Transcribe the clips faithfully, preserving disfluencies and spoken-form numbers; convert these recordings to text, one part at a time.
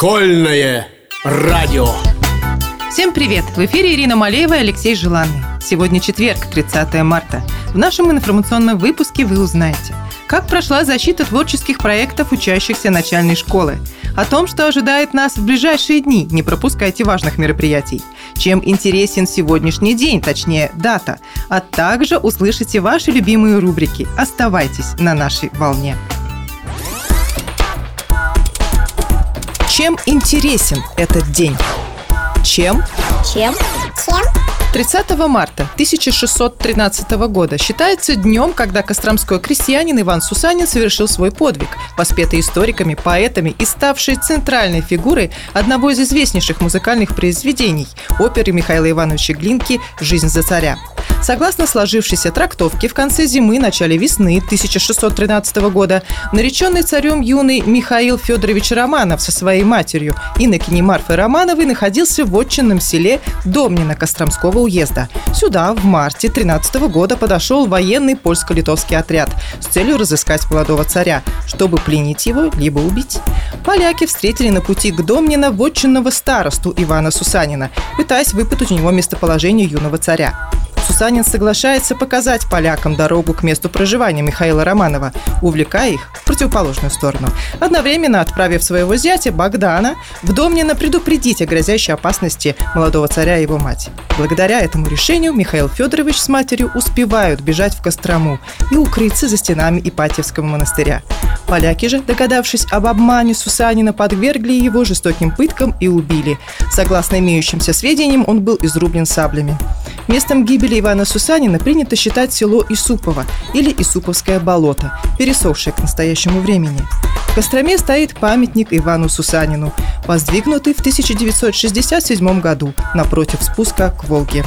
Школьное радио. Всем привет! В эфире Ирина Малеева и Алексей Желанный. Сегодня четверг, тридцатое марта. В нашем информационном выпуске вы узнаете, как прошла защита творческих проектов учащихся начальной школы, о том, что ожидает нас в ближайшие дни, не пропускайте важных мероприятий, чем интересен сегодняшний день, точнее дата, а также услышите ваши любимые рубрики. Оставайтесь на нашей волне. Чем интересен этот день? Чем? Чем? Чем? тридцатого марта тысяча шестьсот тринадцатого года считается днем, когда костромской крестьянин Иван Сусанин совершил свой подвиг, воспетый историками, поэтами и ставший центральной фигурой одного из известнейших музыкальных произведений – оперы Михаила Ивановича Глинки «Жизнь за царя». Согласно сложившейся трактовке, в конце зимы, начале весны тысяча шестьсот тринадцатого года нареченный царем юный Михаил Федорович Романов со своей матерью, инокиней Марфой Романовой, находился в вотчинном селе Домнино Костромского уезда. Сюда в марте тринадцатого года подошел военный польско-литовский отряд с целью разыскать молодого царя, чтобы пленить его либо убить. Поляки встретили на пути к Домнино вотчинного старосту Ивана Сусанина, пытаясь выпытать у него местоположение юного царя. Сусанин соглашается показать полякам дорогу к месту проживания Михаила Романова, увлекая их в противоположную сторону, одновременно отправив своего зятя Богдана в Домнино предупредить о грозящей опасности молодого царя и его мать. Благодаря этому решению Михаил Федорович с матерью успевают бежать в Кострому и укрыться за стенами Ипатьевского монастыря. Поляки же, догадавшись об обмане Сусанина, подвергли его жестоким пыткам и убили. Согласно имеющимся сведениям, он был изрублен саблями. Местом гибели Ивана Сусанина принято считать село Исупово или Исуповское болото, пересохшее к настоящему времени. В Костроме стоит памятник Ивану Сусанину, воздвигнутый в тысяча девятьсот шестьдесят седьмом году напротив спуска к Волге.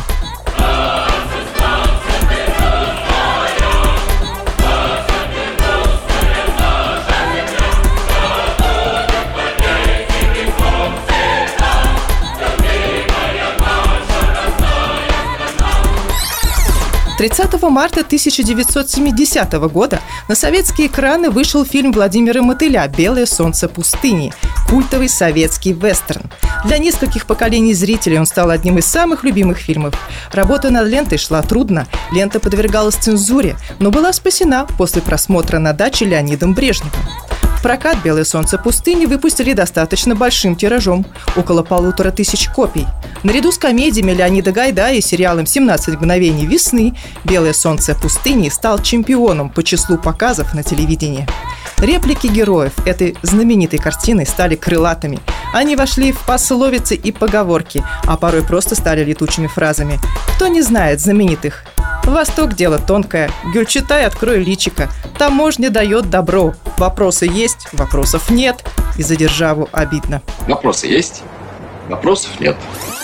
тридцатого марта тысяча девятьсот семидесятого года на советские экраны вышел фильм Владимира Мотыля «Белое солнце пустыни», культовый советский вестерн. Для нескольких поколений зрителей он стал одним из самых любимых фильмов. Работа над лентой шла трудно, лента подвергалась цензуре, но была спасена после просмотра на даче Леонидом Брежневым. В прокат «Белое солнце пустыни» выпустили достаточно большим тиражом – около полутора тысяч копий. Наряду с комедиями Леонида Гайдая и сериалом «семнадцать мгновений весны» «Белое солнце пустыни» стал чемпионом по числу показов на телевидении. Реплики героев этой знаменитой картины стали крылатыми. Они вошли в пословицы и поговорки, а порой просто стали летучими фразами. Кто не знает знаменитых? Восток – дело тонкое. Гюльчатай, открой личико. Таможня дает добро. Вопросы есть, вопросов нет. И за державу обидно. Вопросы есть, вопросов нет.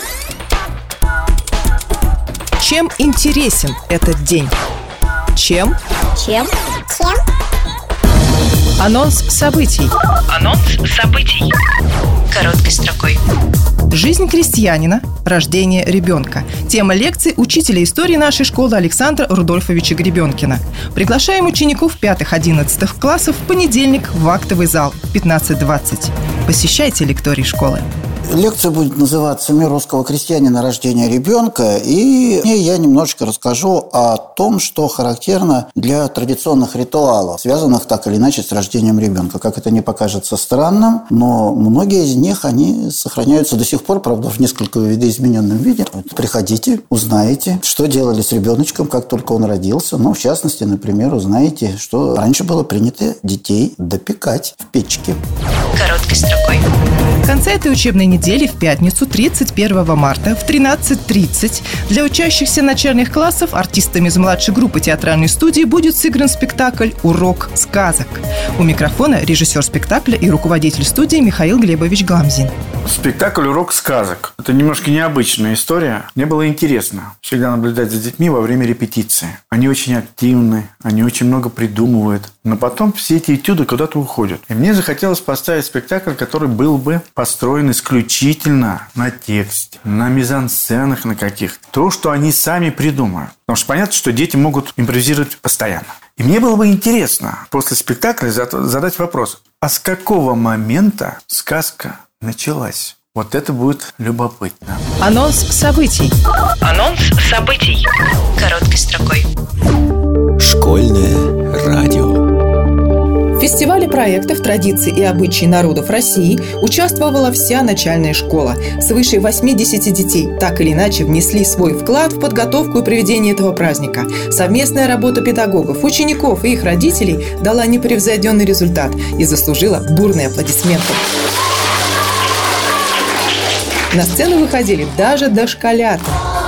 Чем интересен этот день? Чем? Чем? Чем? Анонс событий. Анонс событий. Короткой строкой. Жизнь крестьянина, рождение ребенка. Тема лекции учителя истории нашей школы Александра Рудольфовича Гребенкина. Приглашаем учеников пятых-одиннадцатых классов в понедельник в актовый зал в пятнадцать двадцать. Посещайте лекторий школы. Лекция будет называться «Мир русского крестьянина. Рождение ребенка». И в ней я немножечко расскажу о том, что характерно для традиционных ритуалов, связанных так или иначе с рождением ребенка. Как это не покажется странным, но многие из них, они сохраняются до сих пор, правда, в несколько видоизмененном виде. Приходите, узнаете, что делали с ребеночком, как только он родился. Ну, в частности, например, узнаете, что раньше было принято детей допекать в печке. Короткой строкой. В конце этой учебной недели в пятницу, тридцать первого марта в тринадцать тридцать для учащихся начальных классов артистами из младшей группы театральной студии будет сыгран спектакль «Урок сказок». У микрофона режиссер спектакля и руководитель студии Михаил Глебович Гламзин. Спектакль «Урок сказок». Это немножко необычная история. Мне было интересно всегда наблюдать за детьми во время репетиции. Они очень активны, они очень много придумывают. Но потом все эти этюды куда-то уходят. И мне захотелось поставить спектакль, который был бы построен исключительно на тексте, на мизансценах на каких-то. То, что они сами придумают. Потому что понятно, что дети могут импровизировать постоянно. И мне было бы интересно после спектакля задать вопрос: а с какого момента сказка началась. Вот это будет любопытно. Анонс событий. Анонс событий. Короткой строкой. Школьное радио. В фестивале проектов «Традиции и обычаи народов России» участвовала вся начальная школа. Свыше восьмидесяти детей так или иначе внесли свой вклад в подготовку и проведение этого праздника. Совместная работа педагогов, учеников и их родителей дала непревзойденный результат и заслужила бурные аплодисменты. На сцену выходили даже дошколята.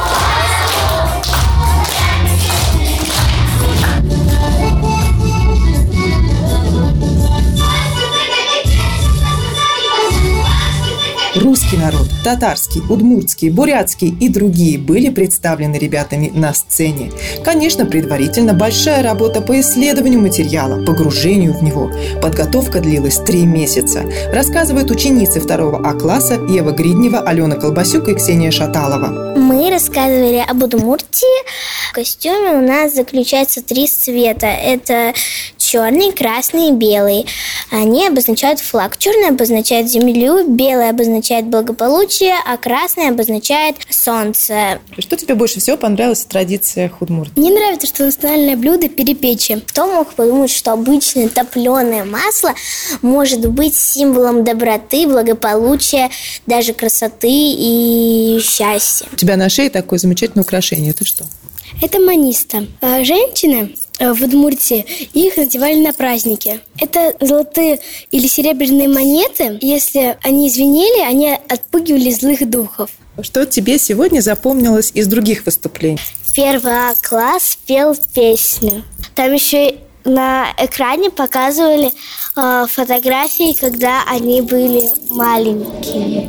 Русский народ, татарский, удмуртский, бурятский и другие были представлены ребятами на сцене. Конечно, предварительно большая работа по исследованию материала, погружению в него. Подготовка длилась три месяца. Рассказывают ученицы второго А класса Ева Гриднева, Алена Колбасюк и Ксения Шаталова. Мы рассказывали об Удмуртии. В костюме у нас заключается три цвета. Это черный, красный и белый. Они обозначают флаг. Черный обозначает землю, белый обозначает благополучие, а красный обозначает солнце. Что тебе больше всего понравилось в традициях Удмуртии? Мне нравится, что национальное блюдо – перепечи. Кто мог подумать, что обычное топленое масло может быть символом доброты, благополучия, даже красоты и счастья? У тебя на шее такое замечательное украшение. Это что? Это маниста. Женщины в Удмуртии их надевали на праздники. Это золотые или серебряные монеты. Если они звенели, они отпугивали злых духов. Что тебе сегодня запомнилось из других выступлений? Первый А класс пел песню. Там еще на экране показывали э, фотографии, когда они были маленькими.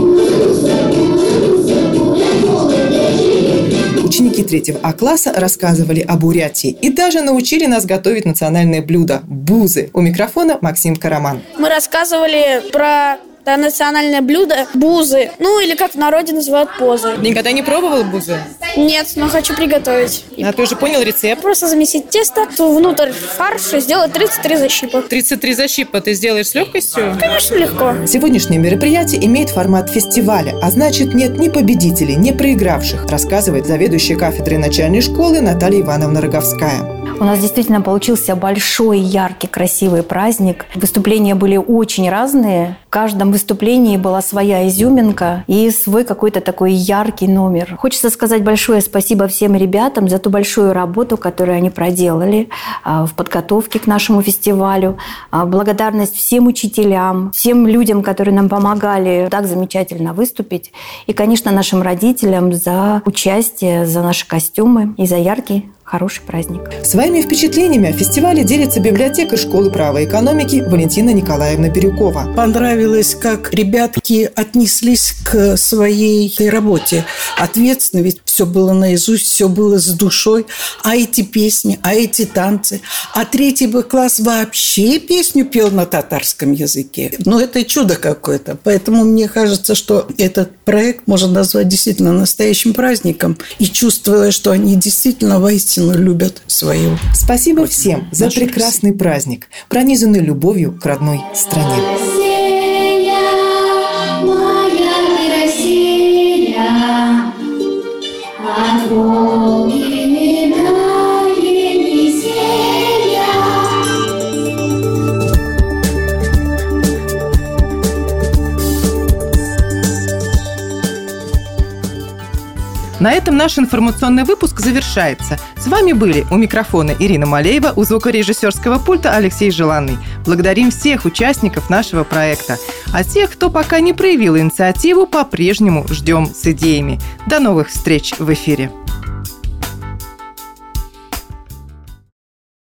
Ученики третьего А класса рассказывали о Бурятии и даже научили нас готовить национальное блюдо – бузы. У микрофона Максим Караман. Мы рассказывали про да, национальное блюдо – бузы. Ну, или как в народе называют позы. Никогда не пробовал бузы? Нет, но хочу приготовить. А ты уже понял рецепт? Просто замесить тесто, внутрь фарш и сделать тридцать три защипа. тридцать три защипа ты сделаешь с легкостью? Конечно, легко. Сегодняшнее мероприятие имеет формат фестиваля, а значит, нет ни победителей, ни проигравших, рассказывает заведующая кафедрой начальной школы Наталья Ивановна Роговская. У нас действительно получился большой, яркий, красивый праздник. Выступления были очень разные. В каждом выступлении была своя изюминка и свой какой-то такой яркий номер. Хочется сказать большое спасибо всем ребятам за ту большую работу, которую они проделали в подготовке к нашему фестивалю. Благодарность всем учителям, всем людям, которые нам помогали так замечательно выступить. И, конечно, нашим родителям за участие, за наши костюмы и за яркий, хороший праздник. Своими впечатлениями о фестивале делится библиотекарь школы права и экономики Валентина Николаевна Бирюкова. Понравилось, как ребятки отнеслись к своей работе ответственно, ведь все было наизусть, все было с душой. А эти песни, а эти танцы. А третий Б класс вообще песню пел на татарском языке. Ну, это чудо какое-то. Поэтому мне кажется, что этот проект можно назвать действительно настоящим праздником. И чувствуя, что они действительно воистину любят свою. Спасибо всем за прекрасный праздник, пронизанный любовью к родной стране. На этом наш информационный выпуск завершается. С вами были у микрофона Ирина Малеева, у звукорежиссерского пульта Алексей Желанный. Благодарим всех участников нашего проекта. А тех, кто пока не проявил инициативу, по-прежнему ждем с идеями. До новых встреч в эфире.